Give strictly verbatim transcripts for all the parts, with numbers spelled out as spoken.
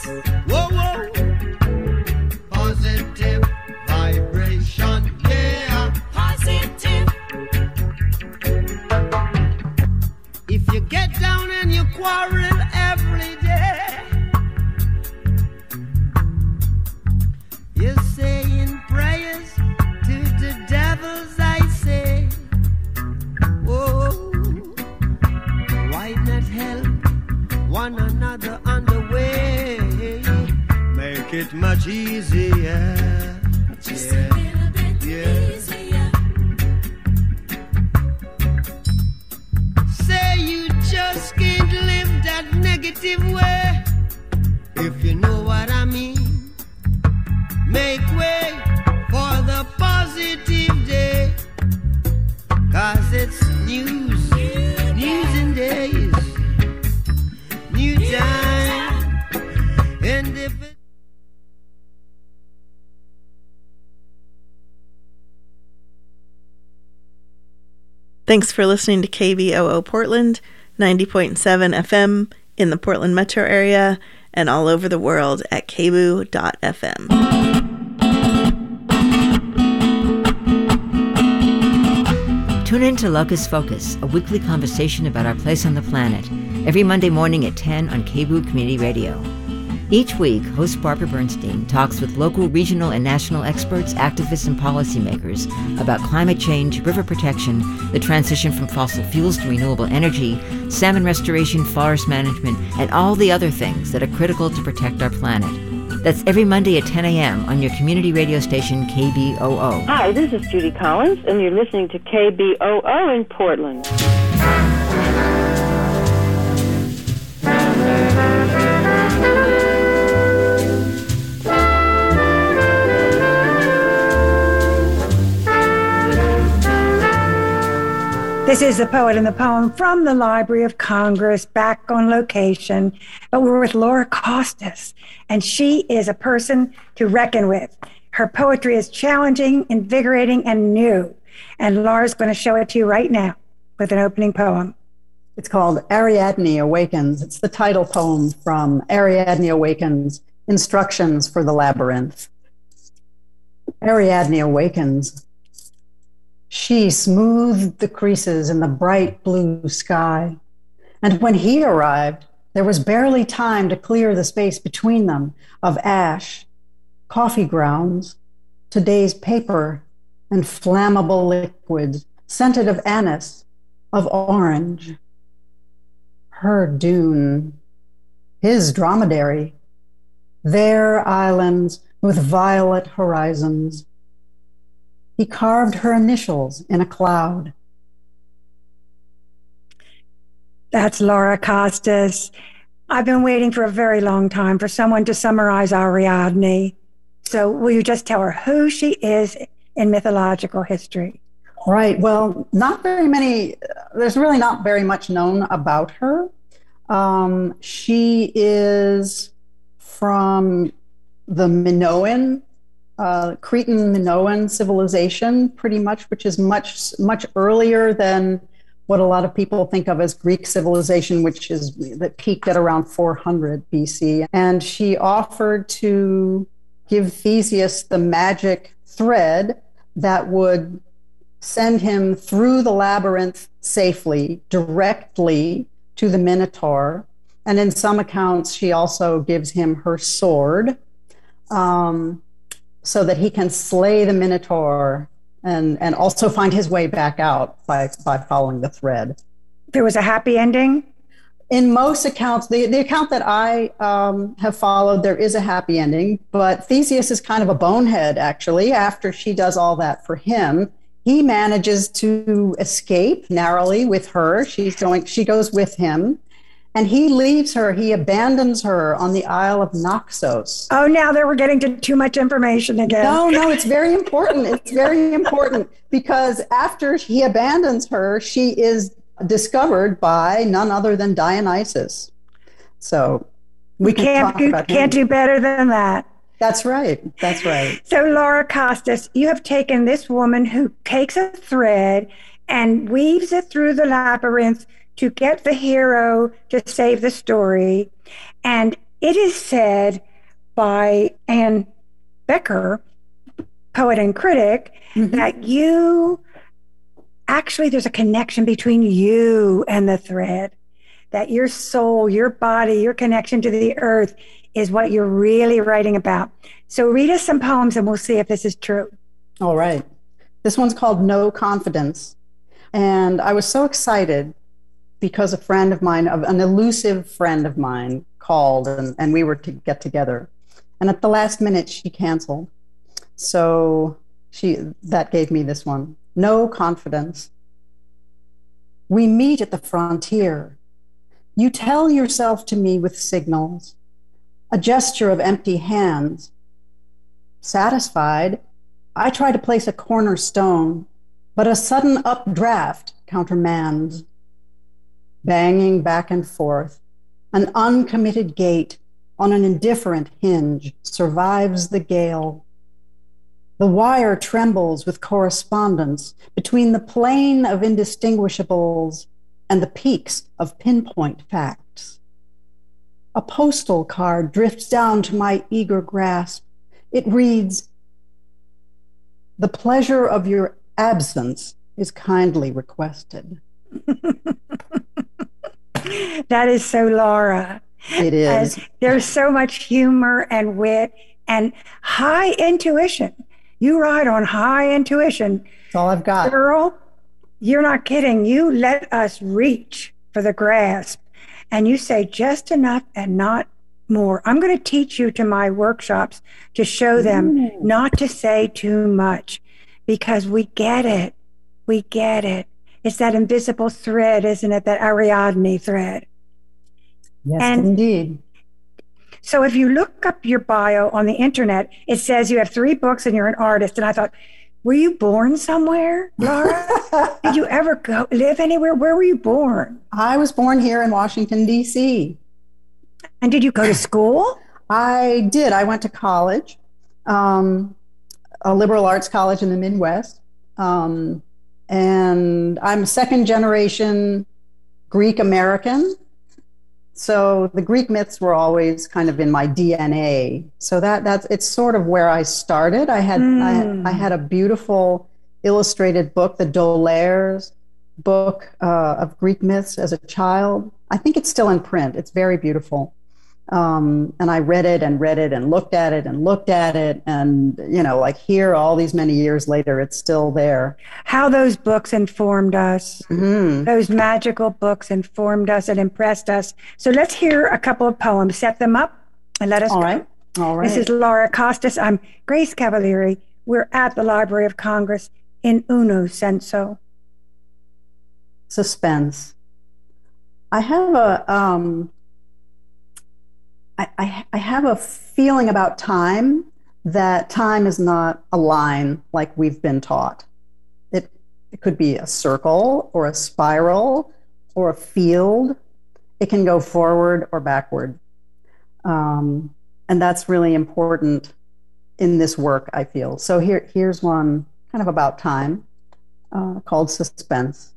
Whoa, whoa. Positive vibration, yeah. Positive. If you get down and you quarrel every day, you're saying prayers to the devils, I say. Whoa, why not help one another on the way? Make it much easier. Just Yeah. a little bit Yeah. easier. Say you just can't live that negative way. If you know what I mean, make way for the positive day. Cause it's news, news and days, new time, and if it Thanks for listening to K B O O Portland, ninety point seven F M in the Portland metro area and all over the world at k b o o dot f m. Tune in to Locus Focus, a weekly conversation about our place on the planet, every Monday morning at ten on K B O O Community Radio. Each week, host Barbara Bernstein talks with local, regional, and national experts, activists, and policymakers about climate change, river protection, the transition from fossil fuels to renewable energy, salmon restoration, forest management, and all the other things that are critical to protect our planet. That's every Monday at ten a.m. on your community radio station, K B O O. Hi, this is Judy Collins, and you're listening to K B O O in Portland. This is The Poet and the Poem from the Library of Congress, back on location. But we're with Laura Costas, and she is a person to reckon with. Her poetry is challenging, invigorating, and new. And Laura's going to show it to you right now with an opening poem. It's called Ariadne Awakens. It's the title poem from Ariadne Awakens, Instructions for the Labyrinth. Ariadne awakens. She smoothed the creases in the bright blue sky. And when he arrived, there was barely time to clear the space between them of ash, coffee grounds, today's paper, and flammable liquids, scented of anise, of orange. Her dune, his dromedary, their islands with violet horizons. He carved her initials in a cloud. That's Laura Costas. I've been waiting for a very long time for someone to summarize Ariadne. So will you just tell her who she is in mythological history? Right. Well, not very many, there's really not very much known about her. Um, she is from the Minoan, uh, Cretan Minoan civilization, pretty much, which is much, much earlier than what a lot of people think of as Greek civilization, which is that peaked at around four hundred B C. And she offered to give Theseus the magic thread that would send him through the labyrinth safely, directly to the Minotaur. And in some accounts, she also gives him her sword um, so that he can slay the Minotaur and, and also find his way back out by, by following the thread. There was a happy ending? In most accounts, the, the account that I um, have followed, there is a happy ending, but Theseus is kind of a bonehead, actually. After she does all that for him, he manages to escape narrowly with her. She's going, she goes with him, and he leaves her. He abandons her on the Isle of Naxos. Oh, now that we're getting to too much information again. No, no, it's very important. It's very important because after he abandons her, she is discovered by none other than Dionysus. So we can can't talk do, about can't him. do better than that. That's right. That's right. So Laura Costas, you have taken this woman who takes a thread and weaves it through the labyrinth to get the hero to save the story. And it is said by Anne Becker, poet and critic, mm-hmm. that you actually, there's a connection between you and the thread, that your soul, your body, your connection to the earth is what you're really writing about. So read us some poems and we'll see if this is true. All right. This one's called No Confidence. And I was so excited because a friend of mine, an elusive friend of mine, called and, and we were to get together. And at the last minute, she canceled. So she that gave me this one. No confidence. We meet at the frontier. You tell yourself to me with signals, a gesture of empty hands. Satisfied, I try to place a cornerstone, but a sudden updraft countermands. Banging back and forth, an uncommitted gate on an indifferent hinge survives the gale. The wire trembles with correspondence between the plane of indistinguishables and the peaks of pinpoint facts. A postal card drifts down to my eager grasp. It reads, "The pleasure of your absence is kindly requested." That is so Laura. It is. And there's so much humor and wit and high intuition. You ride on high intuition. That's all I've got. Girl, you're not kidding. You let us reach for the grasp and you say just enough and not more. I'm going to teach you to my workshops to show them mm. not to say too much because we get it. We get it. It's that invisible thread, isn't it? That Ariadne thread. Yes, and indeed. So if you look up your bio on the internet, it says you have three books and you're an artist. And I thought, were you born somewhere, Laura? Did you ever go live anywhere? Where were you born? I was born here in Washington, D C. And did you go to school? I did. I went to college, um, a liberal arts college in the Midwest. Um, and I'm second generation Greek American. So the Greek myths were always kind of in my D N A. So that that's it's sort of where I started. I had mm. I, I had a beautiful illustrated book, the D'Aulaire's book uh, of Greek myths as a child. I think it's still in print. It's very beautiful. Um, and I read it and read it and looked at it and looked at it. And, you know, like here, all these many years later, it's still there. How those books informed us. Mm-hmm. Those magical books informed us and impressed us. So let's hear a couple of poems. Set them up and let us All go. right. All right. This is Laura Costas. I'm Grace Cavalieri. We're at the Library of Congress in Uno Senso. Suspense. I have a... Um, I, I have a feeling about time that time is not a line like we've been taught. It, it could be a circle or a spiral or a field. It can go forward or backward. Um, and that's really important in this work, I feel. So here, here's one kind of about time uh, called Suspense.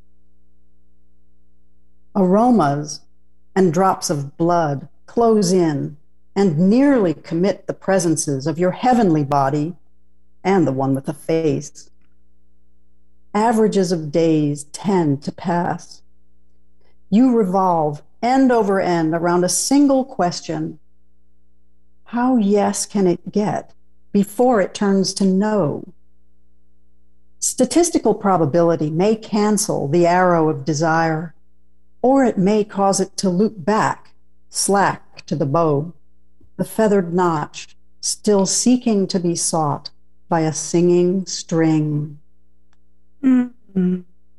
Aromas and drops of blood close in and nearly commit the presences of your heavenly body and the one with the face. Averages of days tend to pass. You revolve end over end around a single question. How yes can it get before it turns to no? Statistical probability may cancel the arrow of desire, or it may cause it to loop back, slack to the bow, the feathered notch still seeking to be sought by a singing string. Mm-hmm.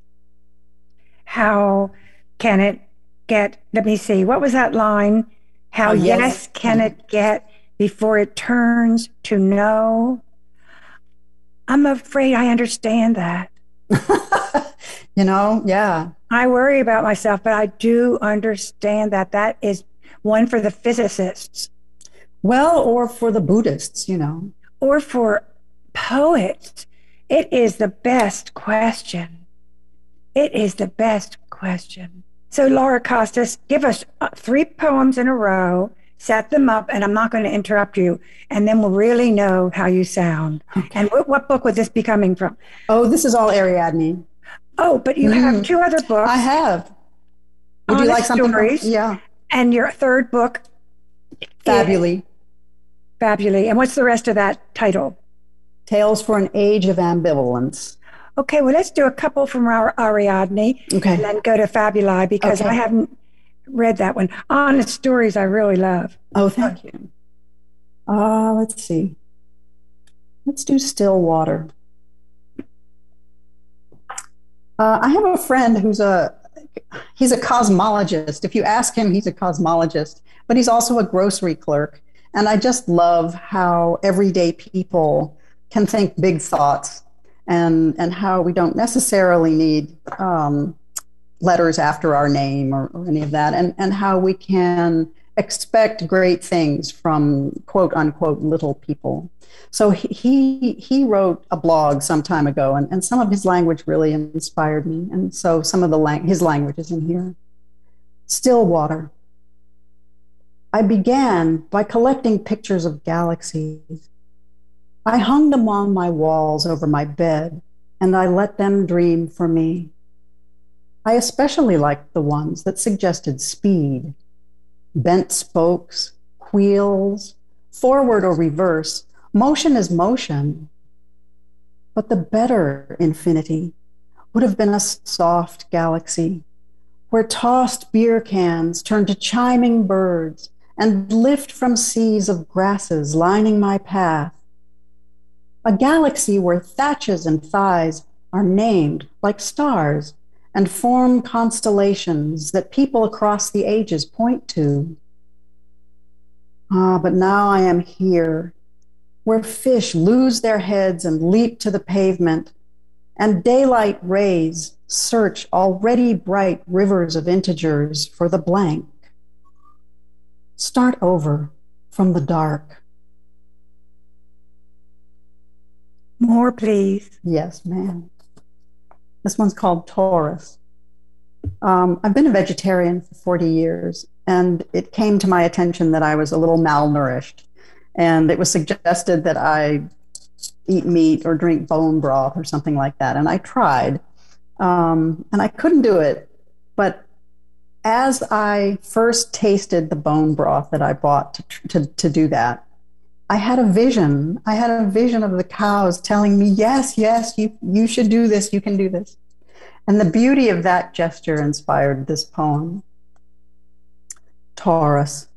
How can it get, let me see, what was that line? How oh, yes. yes can it get before it turns to no? I'm afraid I understand that. You know, yeah. I worry about myself, but I do understand that that is one for the physicists. Well, or for the Buddhists, you know. Or for poets. It is the best question. It is the best question. So, Laura Costas, give us three poems in a row. set them up, and I'm not going to interrupt you, and then we'll really know how you sound. Okay. And what, what book would this be coming from? Oh, this is all Ariadne. Oh, but you mm. have two other books. I have. Would you like something? Stories, from, yeah. And your third book? Fabulae. Fabulae. And what's the rest of that title? Tales for an Age of Ambivalence. Okay, well, let's do a couple from our Ariadne. Okay. And then go to Fabulae, because okay. I haven't read that one. Honest Stories I really love. Oh, thank you. Uh, let's see. Let's do Stillwater. Uh, I have a friend who's a, he's a cosmologist. If you ask him, he's a cosmologist, but he's also a grocery clerk. And I just love how everyday people can think big thoughts, and, and how we don't necessarily need um, letters after our name or, or any of that, and, and how we can expect great things from quote unquote little people. So he he, he wrote a blog some time ago, and, and some of his language really inspired me. And so some of the lang- his language is in here. Stillwater. I began by collecting pictures of galaxies. I hung them on my walls over my bed, and I let them dream for me. I especially liked the ones that suggested speed, bent spokes, wheels, forward or reverse. Motion is motion. But the better infinity would have been a soft galaxy, where tossed beer cans turn to chiming birds and lift from seas of grasses lining my path. A galaxy where thatches and thighs are named like stars and form constellations that people across the ages point to. Ah, but now I am here, where fish lose their heads and leap to the pavement, and daylight rays search already bright rivers of integers for the blank. Start over from the dark. More, please. Yes, ma'am. This one's called Taurus. Um, I've been a vegetarian for forty years, and it came to my attention that I was a little malnourished. And it was suggested that I eat meat or drink bone broth or something like that. And I tried, um, and I couldn't do it. But as I first tasted the bone broth that I bought to, to, to do that, I had a vision. I had a vision of the cows telling me, yes, yes, you, you should do this, you can do this. And the beauty of that gesture inspired this poem. Taurus.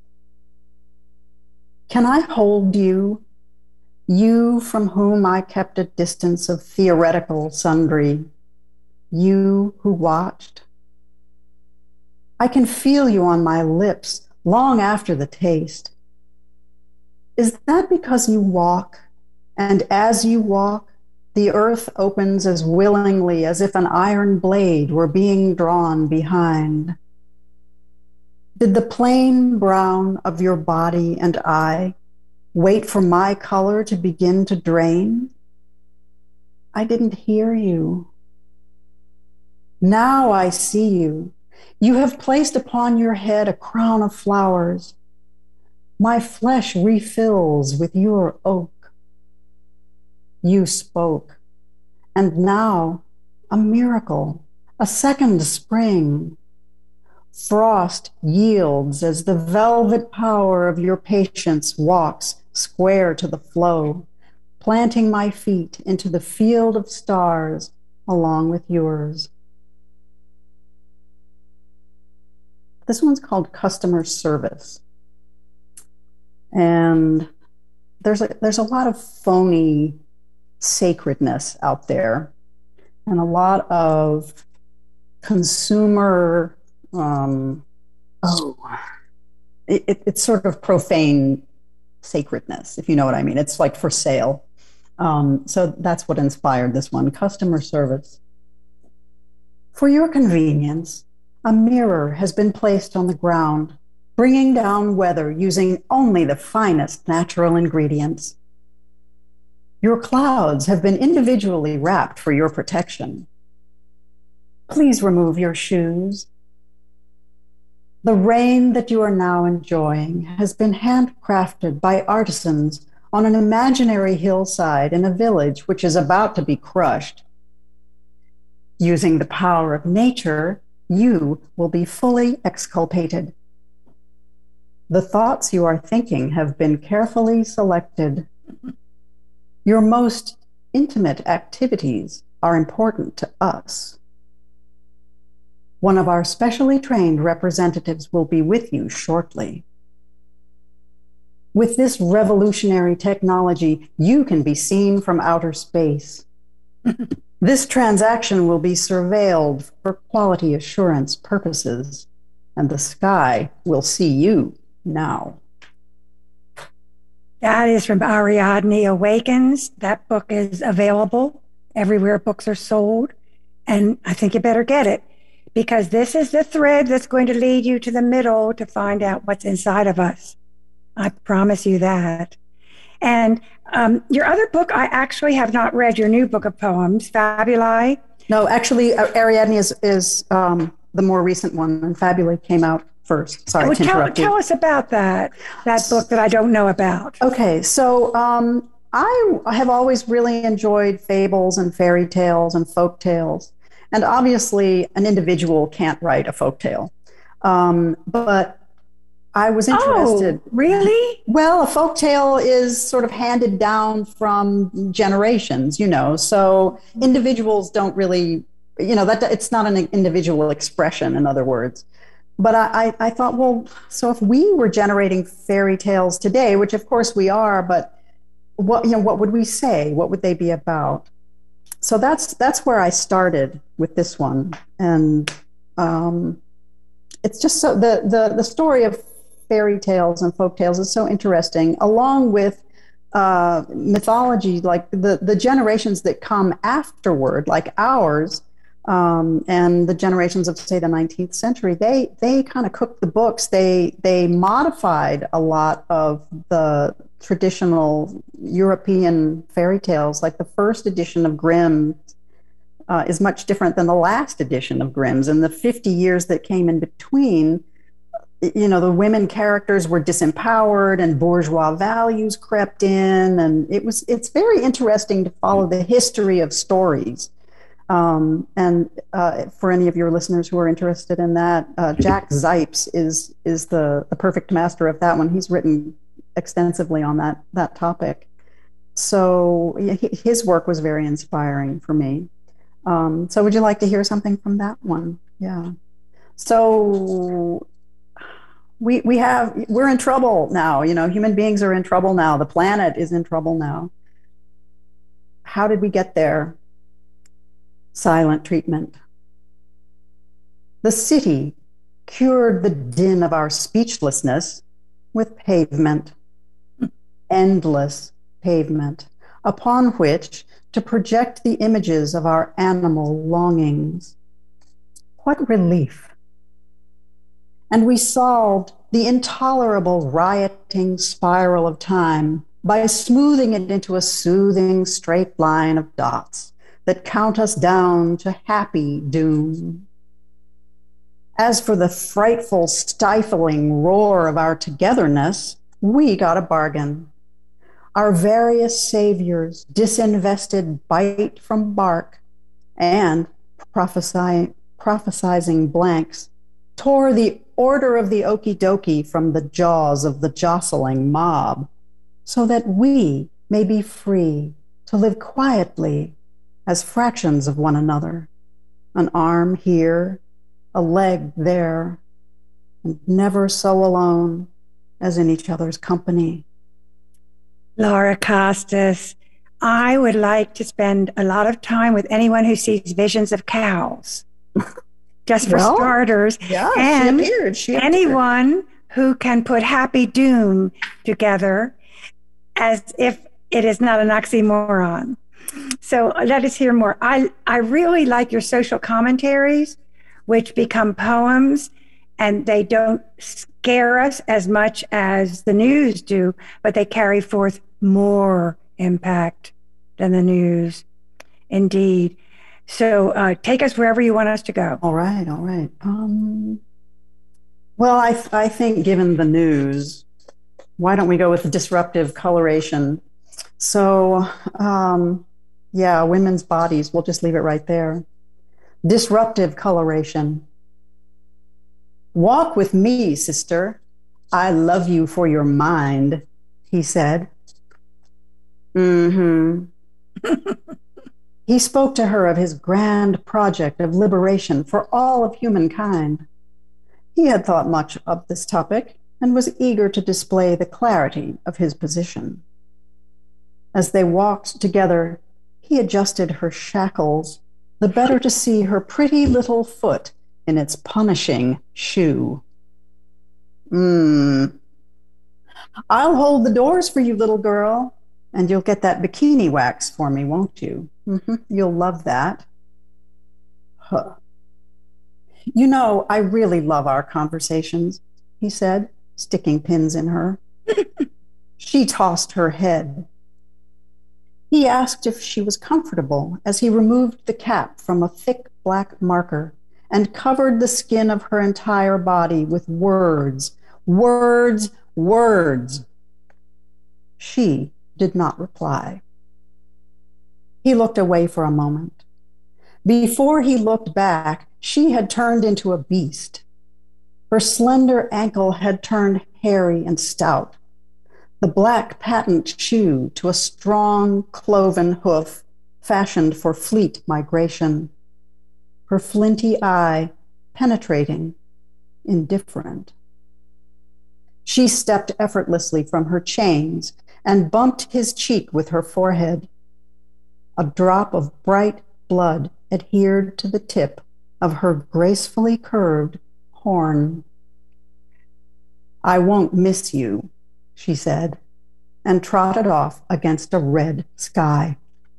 Can I hold you, you from whom I kept a distance of theoretical sundry, you who watched? I can feel you on my lips long after the taste. Is that because you walk, and as you walk, the earth opens as willingly as if an iron blade were being drawn behind? Did the plain brown of your body and eye wait for my color to begin to drain? I didn't hear you. Now I see you. You have placed upon your head a crown of flowers. My flesh refills with your oak. You spoke, and now a miracle, a second spring. Frost yields as the velvet power of your patience walks square to the flow, planting my feet into the field of stars along with yours. This one's called Customer Service. And there's a, there's a lot of phony sacredness out there, and a lot of consumer, um, oh, it, it, it's sort of profane sacredness, if you know what I mean. It's like for sale. Um, so that's what inspired this one, Customer Service. For your convenience, a mirror has been placed on the ground, bringing down weather using only the finest natural ingredients. Your clouds have been individually wrapped for your protection. Please remove your shoes. The rain that you are now enjoying has been handcrafted by artisans on an imaginary hillside in a village which is about to be crushed. Using the power of nature, you will be fully exculpated. The thoughts you are thinking have been carefully selected. Your most intimate activities are important to us. One of our specially trained representatives will be with you shortly. With this revolutionary technology, you can be seen from outer space. This transaction will be surveilled for quality assurance purposes, and the sky will see you now. That is from Ariadne Awakens. That book is available everywhere books are sold, and I think you better get it, because this is the thread that's going to lead you to the middle to find out what's inside of us. I promise you that. And um, your other book, I actually have not read, your new book of poems, Fabuli. No, actually, uh, Ariadne is, is um, the more recent one, and Fabuli came out first. Sorry well, to tell, interrupt you. Tell us about that, that book that I don't know about. Okay, so um, I have always really enjoyed fables and fairy tales and folk tales. And obviously, an individual can't write a folk tale. Um, but I was interested. Oh, really? Well, a folk tale is sort of handed down from generations, you know, so individuals don't really, you know, that it's not an individual expression, in other words. But I, I, I thought, well, so if we were generating fairy tales today, which of course we are, but what, you know, what would we say? What would they be about? So that's that's where I started with this one. And um, it's just so, the, the, the story of fairy tales and folk tales is so interesting, along with uh, mythology, like the, the generations that come afterward, like ours, um, and the generations of, say, the nineteenth century, they they kind of cooked the books. They they modified a lot of the traditional European fairy tales. Like the first edition of Grimm uh, is much different than the last edition of Grimm's, and the fifty years that came in between, you know, the women characters were disempowered and bourgeois values crept in. And it was, it's very interesting to follow the history of stories. Um, and uh, for any of your listeners who are interested in that, uh, Jack Zipes is is the, the perfect master of that one. He's written extensively on that, that topic. So his work was very inspiring for me. Um, so would you like to hear something from that one? Yeah. So We we have, we're in trouble now. You know, human beings are in trouble now. The planet is in trouble now. How did we get there? Silent treatment. The city cured the din of our speechlessness with pavement, endless pavement, upon which to project the images of our animal longings. What relief! And we solved the intolerable rioting spiral of time by smoothing it into a soothing straight line of dots that count us down to happy doom. As for the frightful, stifling roar of our togetherness, we got a bargain. Our various saviors disinvested bite from bark and, prophesy, prophesizing blanks, tore the order of the okie dokie from the jaws of the jostling mob, so that we may be free to live quietly as fractions of one another, an arm here, a leg there, and never so alone as in each other's company. Laura Costas, I would like to spend a lot of time with anyone who sees visions of cows. Just for well, starters. Yeah, and she appeared. She appeared. Anyone who can put happy doom together as if it is not an oxymoron. So let us hear more. I, I really like your social commentaries, which become poems, and they don't scare us as much as the news do, but they carry forth more impact than the news. Indeed. So uh, take us wherever you want us to go. All right, all right. Um, Well, I, th- I think given the news, why don't we go with disruptive coloration? So, um, yeah, women's bodies, we'll just leave it right there. Disruptive coloration. Walk with me, sister. I love you for your mind, he said. Mm-hmm. He spoke to her of his grand project of liberation for all of humankind. He had thought much of this topic and was eager to display the clarity of his position. As they walked together, he adjusted her shackles, the better to see her pretty little foot in its punishing shoe. Mm. I'll hold the doors for you, little girl, and you'll get that bikini wax for me, won't you? Mm-hmm. You'll love that. Huh. You know, I really love our conversations, he said, sticking pins in her. She tossed her head. He asked if she was comfortable as he removed the cap from a thick black marker and covered the skin of her entire body with words, words, words. She did not reply. He looked away for a moment. Before he looked back, she had turned into a beast. Her slender ankle had turned hairy and stout. The black patent shoe to a strong cloven hoof fashioned for fleet migration. Her flinty eye penetrating, indifferent. She stepped effortlessly from her chains and bumped his cheek with her forehead. A drop of bright blood adhered to the tip of her gracefully curved horn. I won't miss you, she said, and trotted off against a red sky.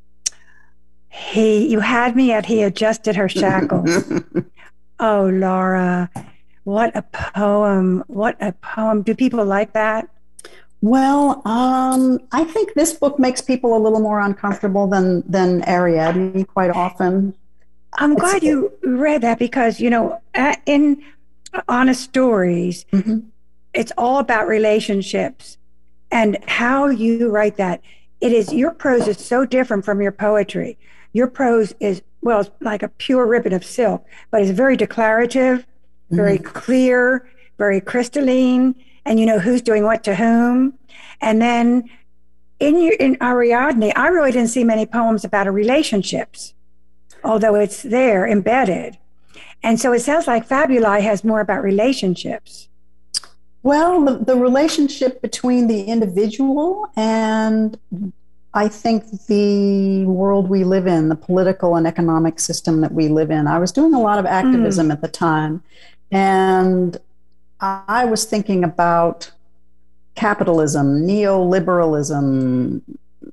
He, you had me at he adjusted her shackles. Oh, Laura, what a poem. What a poem. Do people like that? Well, um, I think this book makes people a little more uncomfortable than, than Ariadne quite often. I'm it's, glad you read that because, you know, in Honest Stories, mm-hmm. it's all about relationships and how you write that. It is, your prose is so different from your poetry. Your prose is, well, it's like a pure ribbon of silk, but it's very declarative, very mm-hmm. clear, very crystalline, and you know who's doing what to whom. And then in your, in Ariadne, I really didn't see many poems about her relationships, although it's there embedded. And so it sounds like Fabulae has more about relationships. Well, the, the relationship between the individual and I think the world we live in, the political and economic system that we live in. I was doing a lot of activism mm. at the time, and I was thinking about capitalism, neoliberalism,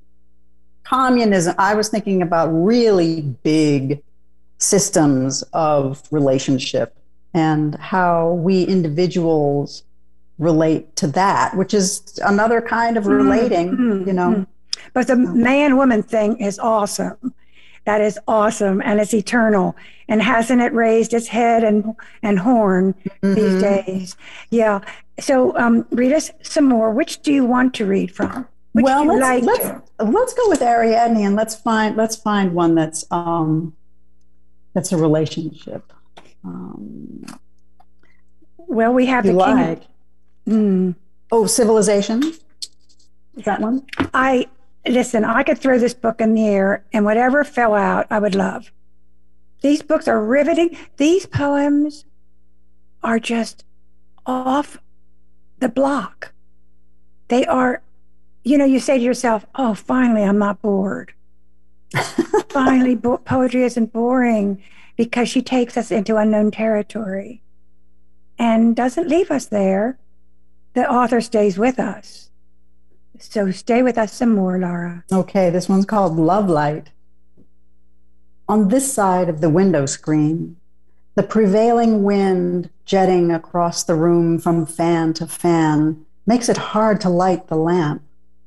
communism. I was thinking about really big systems of relationship and how we individuals relate to that, which is another kind of relating, mm-hmm. you know. But the man-woman thing is awesome. That is awesome, and it's eternal. And hasn't it raised its head and and horn mm-hmm. these days? Yeah. So um, read us some more. Which do you want to read from? Which well, do you let's like let's, to? let's go with Ariadne, and let's find let's find one that's um, that's a relationship. Um, well, we have the king. Like. Mm. Oh, Civilization. Is that one? I listen. I could throw this book in the air, and whatever fell out, I would love. These books are riveting. These poems are just off the block. They are, you know, you say to yourself, oh, finally, I'm not bored. Finally, bo- poetry isn't boring because she takes us into unknown territory and doesn't leave us there. The author stays with us. So stay with us some more, Laura. Okay, this one's called Love Light. On this side of the window screen, the prevailing wind jetting across the room from fan to fan makes it hard to light the lamp.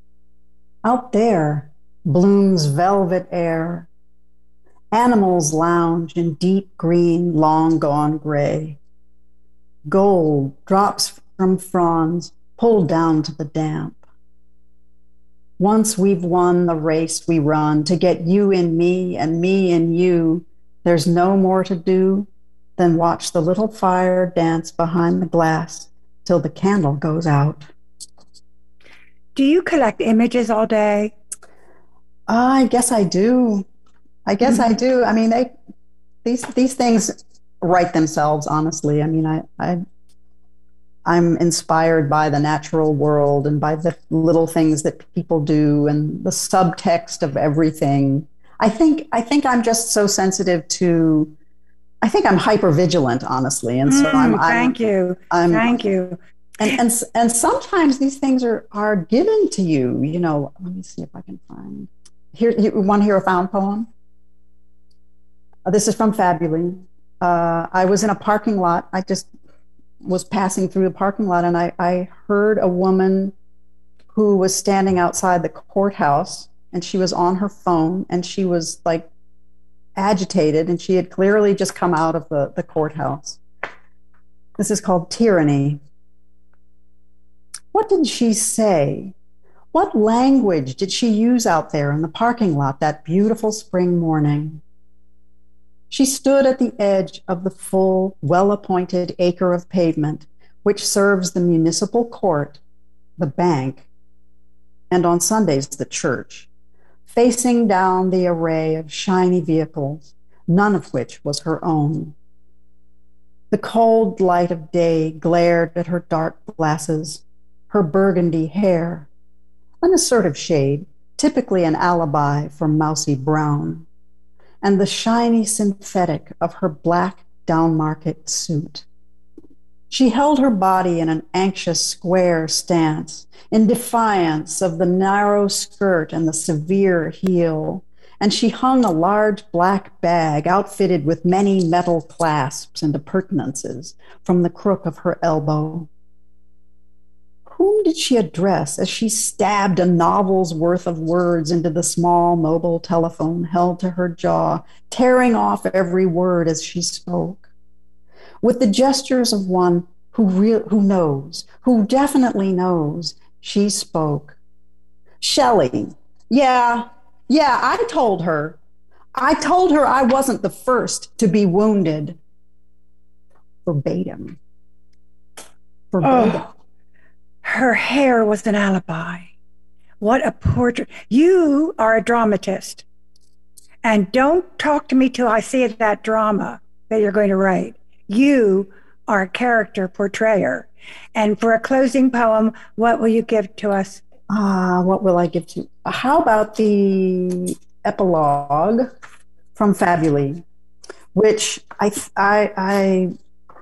Out there blooms velvet air. Animals lounge in deep green, long gone gray. gold drops from fronds pulled down to the damp. Once we've won the race we run to get you in me and me in you, there's no more to do than watch the little fire dance behind the glass till the candle goes out. Do you collect images all day? I guess I do. I guess I do. I mean, they these these things write themselves, honestly. I mean, I, I I'm inspired by the natural world and by the little things that people do and the subtext of everything. I think I think I'm just so sensitive to. I think I'm hyper vigilant, honestly, and so mm, I'm. Thank I'm, you. I'm, thank you. And and and sometimes these things are are given to you. You know. Let me see if I can find. Here, you want to hear a found poem? Uh, this is from Fabuli. Uh, I was in a parking lot. I just was passing through a parking lot, and I, I heard a woman who was standing outside the courthouse, and she was on her phone, and she was like agitated, and she had clearly just come out of the, the courthouse. This is called Tyranny. What did she say? What language did she use out there in the parking lot that beautiful spring morning? She stood at the edge of the full, well-appointed acre of pavement which serves the municipal court, the bank, and on Sundays the church, facing down the array of shiny vehicles, none of which was her own. The cold light of day glared at her dark glasses, her burgundy hair, an assertive shade, typically an alibi for mousy brown, and the shiny synthetic of her black downmarket suit. She held her body in an anxious square stance, in defiance of the narrow skirt and the severe heel, and she hung a large black bag outfitted with many metal clasps and appurtenances from the crook of her elbow. Whom did she address as she stabbed a novel's worth of words into the small mobile telephone held to her jaw, tearing off every word as she spoke? With the gestures of one who re- who knows, who definitely knows, she spoke. Shelley, yeah, yeah, I told her. I told her I wasn't the first to be wounded. Verbatim. Verbatim. Oh. Her hair was an alibi. What a portrait. You are a dramatist. And don't talk to me till I see that drama that you're going to write. You are a character portrayer. And for a closing poem, what will you give to us? Ah, uh, what will I give to you? How about the epilogue from Fabuli, which I, I, I,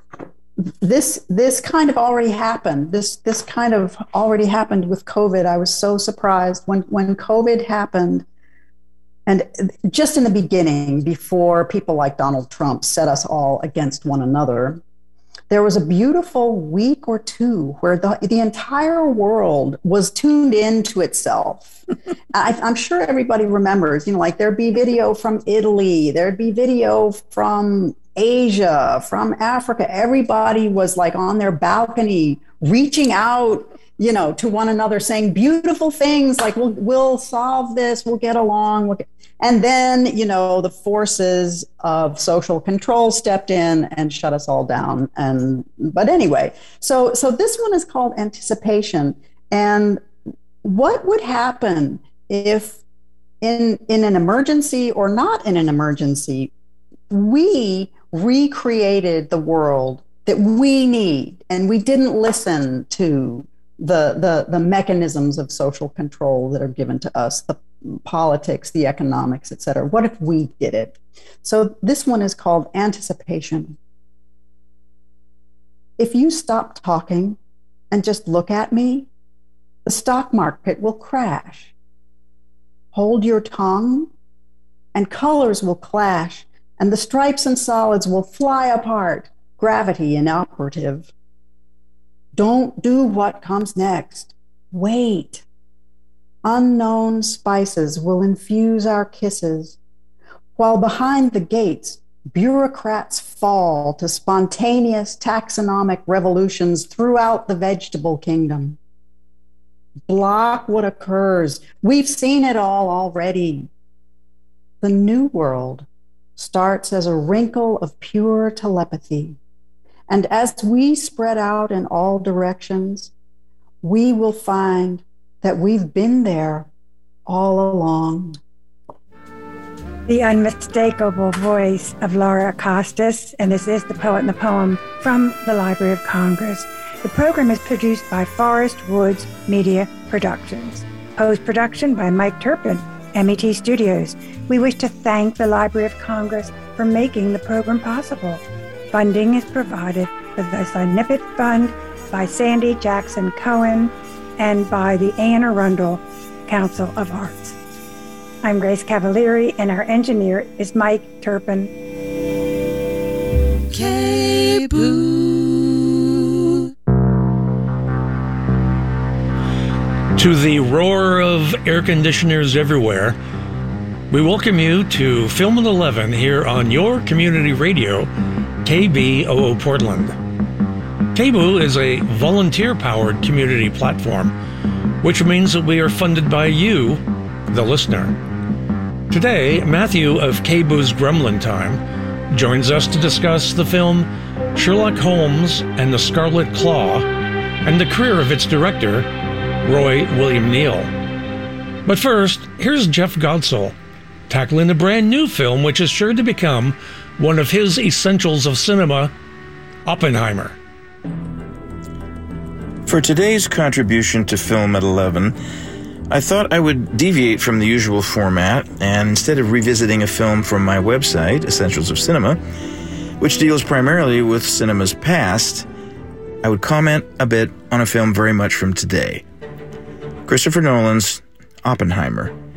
This this kind of already happened. This this kind of already happened with COVID. I was so surprised when when COVID happened, and just in the beginning, before people like Donald Trump set us all against one another, there was a beautiful week or two where the the entire world was tuned into itself. I, I'm sure everybody remembers. You know, like there'd be video from Italy, there'd be video from Asia, from Africa. Everybody was like on their balcony, reaching out, you know, to one another, saying beautiful things like, we'll, we'll solve this, we'll get along. We'll get... And then, you know, the forces of social control stepped in and shut us all down. And, but anyway, so, so this one is called Anticipation. And what would happen if in, in an emergency or not in an emergency, we recreated the world that we need, and we didn't listen to the, the, the mechanisms of social control that are given to us, the politics, the economics, et cetera. What if we did it? So this one is called Anticipation. If you stop talking and just look at me, the stock market will crash. Hold your tongue and colors will clash, and the stripes and solids will fly apart, gravity inoperative. Don't do what comes next. Wait. Unknown spices will infuse our kisses, while behind the gates bureaucrats fall to spontaneous taxonomic revolutions throughout the vegetable kingdom. Block what occurs. We've seen it all already. The new world starts as a wrinkle of pure telepathy. And as we spread out in all directions, we will find that we've been there all along. The unmistakable voice of Laura Costas, and this is The Poet and the Poem from the Library of Congress. The program is produced by Forest Woods Media Productions. Post-production by Mike Turpin, M E T Studios. We wish to thank the Library of Congress for making the program possible. Funding is provided for the Snippet Fund by Sandy Jackson Cohen and by the Anne Arundel Council of Arts. I'm Grace Cavalieri, and our engineer is Mike Turpin. K-Boo. To the roar of air conditioners everywhere, we welcome you to Film at eleven here on your community radio, K B O O Portland. K B O O is a volunteer-powered community platform, which means that we are funded by you, the listener. Today, Matthew of K B O O's Gremlin Time joins us to discuss the film Sherlock Holmes and the Scarlet Claw and the career of its director, Roy William Neill. But first, here's Jeff Godsell tackling a brand new film which is sure to become one of his essentials of cinema, Oppenheimer. For today's contribution to Film at eleven, I thought I would deviate from the usual format, and instead of revisiting a film from my website, Essentials of Cinema, which deals primarily with cinema's past, I would comment a bit on a film very much from today, Christopher Nolan's Oppenheimer.